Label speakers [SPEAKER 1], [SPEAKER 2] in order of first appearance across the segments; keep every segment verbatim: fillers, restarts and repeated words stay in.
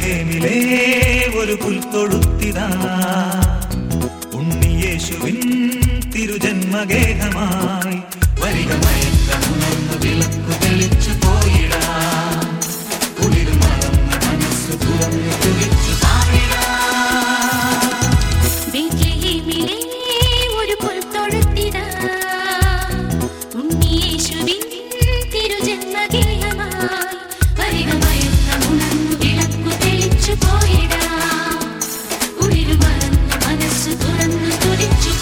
[SPEAKER 1] ബേത്ലഹേമിലെ ഒരു പുൽത്തൊഴുത്തിതാ ഉണ്ണിയേശുവിൻ തിരുജന്മഗേഹമായി വരിക മയക്കമുണർന്ന് വിളക്കു തെളിച്ചു പോയിടാം കുളിരു മറന്ന് മനസ്സ് തുറന്നു തുടിച്ചു പാടിടാം
[SPEAKER 2] ബേത്ലഹേമിലെ ഒരു പുൽത്തൊഴുത്തിതാ ഉണ്ണിയേശുവിൻ തിരുജന്മഗേഹമായി വരിക മയക്കമുണർന്നു വിളക്കു തെളിച്ചു പോയിടാം കുളിരു മറന്ന് മനസ്സ് തുറന്നു തുടിച്ചു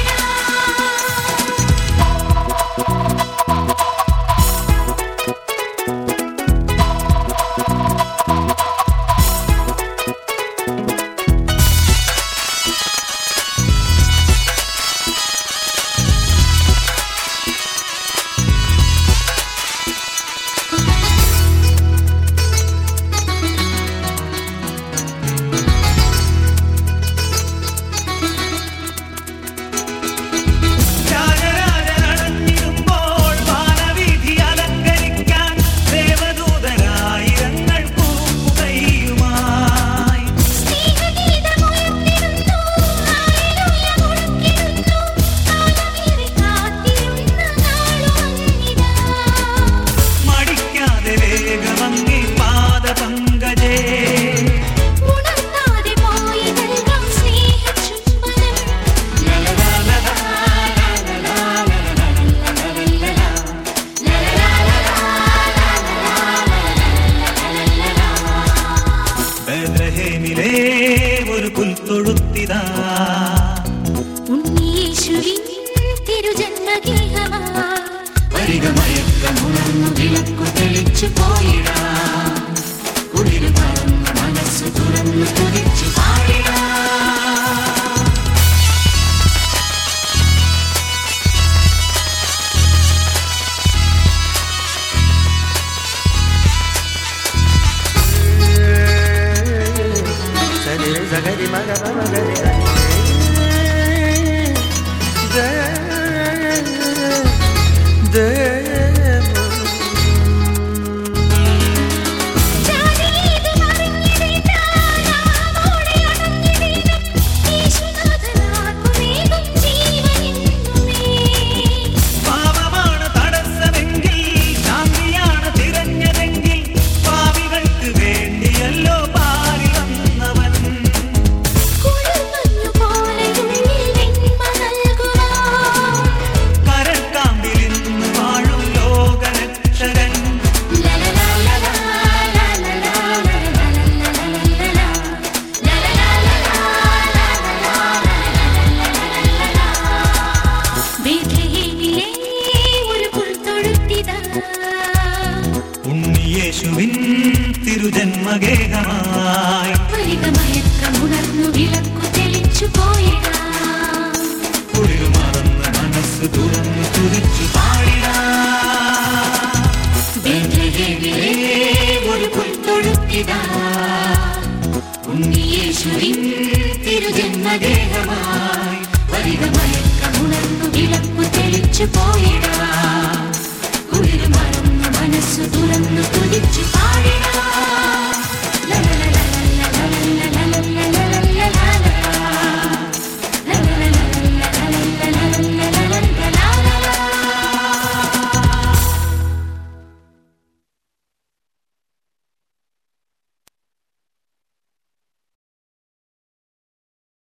[SPEAKER 1] ബേത്ലഹേമിലെ ഒരു പുൽത്തൊഴുത്തിതാ
[SPEAKER 2] ഉണ്ണിയേശുവിൻ തിരുജന്മഗേഹമായി
[SPEAKER 1] വരിക മയക്കമുണർന്നു വിളക്കു തെളിച്ചു പോയിടാം കുളിരു മറന്ന് മനസ്സ് തുറന്നു തുടിച്ചു പാടിടാം
[SPEAKER 3] Zagari magara magari de de
[SPEAKER 1] ഉണ്ണിയേശുവിൻ തിരുജന്മഗേഹമായി
[SPEAKER 2] വരിക മയക്കമുണർന്നു വിളക്കു തെളിച്ചു പോയിടാം
[SPEAKER 1] കുളിരു മറന്ന് മനസ്സ് തുറന്നു തുടിച്ചു പാടിടാം ബേത്ലഹേമിലെ ഒരു പുൽത്തൊഴുത്തിതാ ഉണ്ണിയേശുവിൻ തിരുജന്മഗേഹമായി വരിക മയക്കമുണർന്നു വിളക്കു തെളിച്ചു പോയിടാം കുളിരു മറന്ന് മനസ്സ് തുറന്നു തുടിച്ചു പാടിടാം